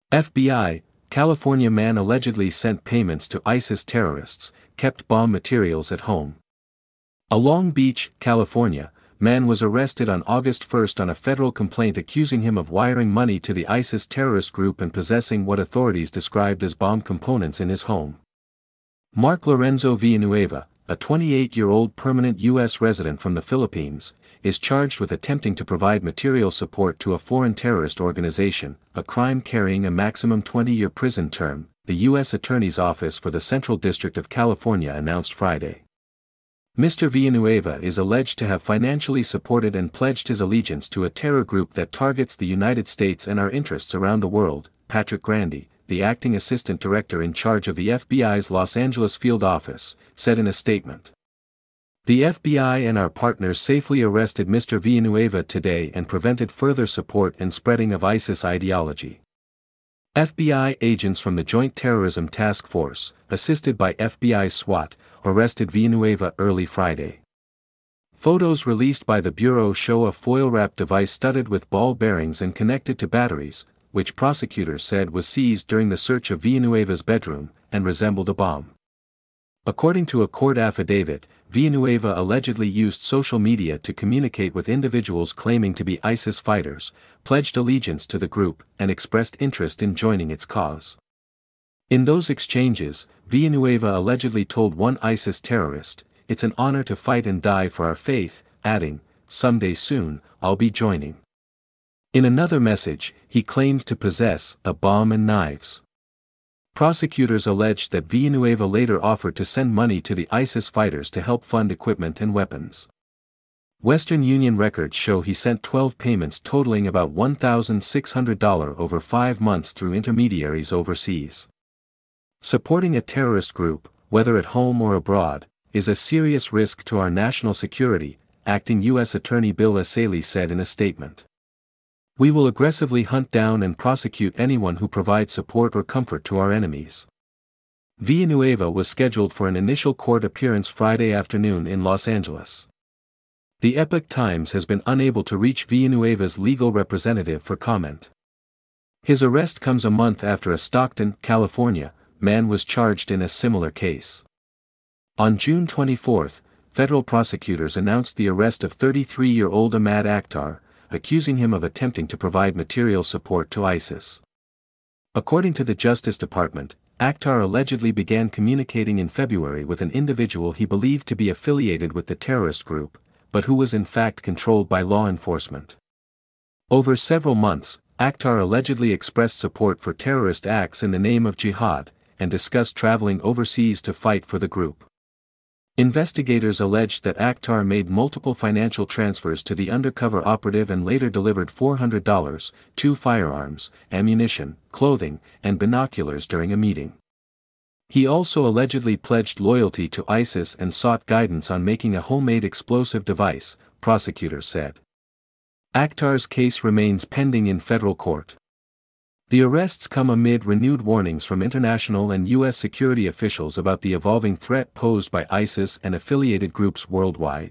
FBI, California man allegedly sent payments to ISIS terrorists, kept bomb materials at home. A Long Beach, California, man was arrested on August 1 on a federal complaint accusing him of wiring money to the ISIS terrorist group and possessing what authorities described as bomb components in his home. Mark Lorenzo Villanueva, a 28-year-old permanent U.S. resident from the Philippines, is charged with attempting to provide material support to a foreign terrorist organization, a crime carrying a maximum 20-year prison term, the U.S. Attorney's Office for the Central District of California announced Friday. Mr. Villanueva is alleged to have financially supported and pledged his allegiance to a terror group that targets the United States and our interests around the world, Patrick Grandy, the acting assistant director in charge of the FBI's Los Angeles field office, said in a statement. The FBI and our partners safely arrested Mr. Villanueva today and prevented further support and spreading of ISIS ideology. FBI agents from the Joint Terrorism Task Force, assisted by FBI SWAT, arrested Villanueva early Friday. Photos released by the Bureau show a foil-wrapped device studded with ball bearings and connected to batteries, which prosecutors said was seized during the search of Villanueva's bedroom, and resembled a bomb. According to a court affidavit, Villanueva allegedly used social media to communicate with individuals claiming to be ISIS fighters, pledged allegiance to the group, and expressed interest in joining its cause. In those exchanges, Villanueva allegedly told one ISIS terrorist, "It's an honor to fight and die for our faith," adding, "Someday soon, I'll be joining." In another message, he claimed to possess a bomb and knives. Prosecutors alleged that Villanueva later offered to send money to the ISIS fighters to help fund equipment and weapons. Western Union records show he sent 12 payments totaling about $1,600 over 5 months through intermediaries overseas. Supporting a terrorist group, whether at home or abroad, is a serious risk to our national security, Acting U.S. Attorney Bill Essayli said in a statement. "We will aggressively hunt down and prosecute anyone who provides support or comfort to our enemies." Villanueva was scheduled for an initial court appearance Friday afternoon in Los Angeles. The Epoch Times has been unable to reach Villanueva's legal representative for comment. His arrest comes a month after a Stockton, California, man was charged in a similar case. On June 24, federal prosecutors announced the arrest of 33-year-old Ahmad Akhtar, accusing him of attempting to provide material support to ISIS. According to the Justice Department, Akhtar allegedly began communicating in February with an individual he believed to be affiliated with the terrorist group, but who was in fact controlled by law enforcement. Over several months, Akhtar allegedly expressed support for terrorist acts in the name of jihad, and discussed traveling overseas to fight for the group. Investigators alleged that Akhtar made multiple financial transfers to the undercover operative and later delivered $400, 2 firearms, ammunition, clothing, and binoculars during a meeting. He also allegedly pledged loyalty to ISIS and sought guidance on making a homemade explosive device, prosecutors said. Akhtar's case remains pending in federal court. The arrests come amid renewed warnings from international and U.S. security officials about the evolving threat posed by ISIS and affiliated groups worldwide.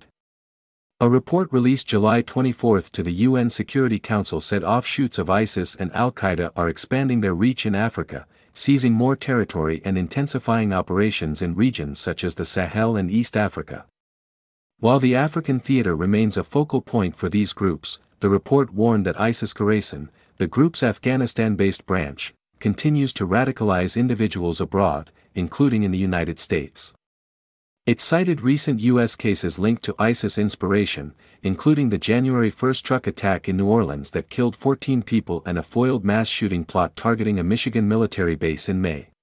A report released July 24 to the UN Security Council said offshoots of ISIS and Al-Qaeda are expanding their reach in Africa, seizing more territory and intensifying operations in regions such as the Sahel and East Africa. While the African theater remains a focal point for these groups, the report warned that ISIS-Khorasan, the group's Afghanistan-based branch, continues to radicalize individuals abroad, including in the United States. It cited recent U.S. cases linked to ISIS inspiration, including the January 1 truck attack in New Orleans that killed 14 people and a foiled mass shooting plot targeting a Michigan military base in May.